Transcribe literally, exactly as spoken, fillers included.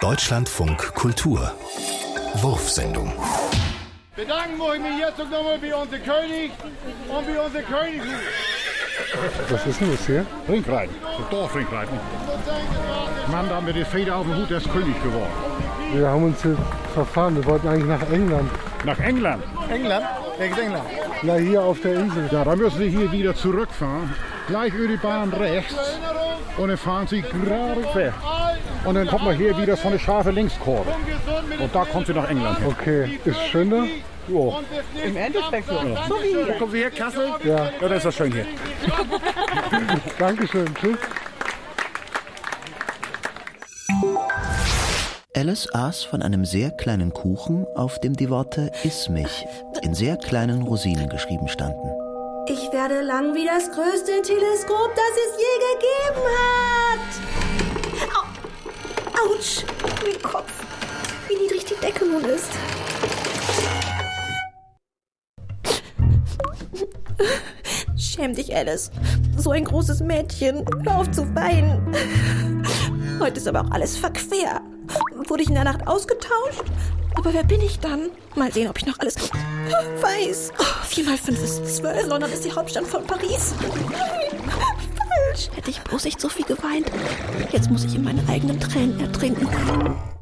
Deutschlandfunk Kultur Wurfsendung. Bedanken muss ich mich jetzt nochmal bei unserem König und bei unserem Königin. Was ist denn das hier? Ringreiten, so Dorfringreiten. Mann da mit der Feder auf dem Hut, der ist König geworden. Wir haben uns hier verfahren, wir wollten eigentlich nach England. Nach England? England? Welches England? Na, hier auf der Insel. Ja, da müssen Sie hier wieder zurückfahren. Gleich über die Bahn rechts. Und dann fahren Sie gerade weg. Und dann kommt man hier wieder so eine scharfe Linkskurve. Und da kommt Sie nach England hin. Okay, ist schön da? Jo. Im Endeffekt so. Ja. So wie hier. Kommen Sie her, Kassel? Ja. Ja, das ist das schön hier. Dankeschön, tschüss. Alice aß von einem sehr kleinen Kuchen, auf dem die Worte "Iss mich" in sehr kleinen Rosinen geschrieben standen. Ich werde lang wie das größte Teleskop, das es je gegeben hat. Au. Autsch, mein Kopf. Wie niedrig die Decke nun ist. Schäm dich, Alice. So ein großes Mädchen. Hör auf zu weinen. Heute ist aber auch alles verquer. Wurde ich in der Nacht ausgetauscht? Aber wer bin ich dann? Mal sehen, ob ich noch alles weiß. vier mal fünf ist zwölf. London ist die Hauptstadt von Paris. Falsch. Hätte ich bloß nicht so viel geweint. Jetzt muss ich in meine eigenen Tränen ertrinken.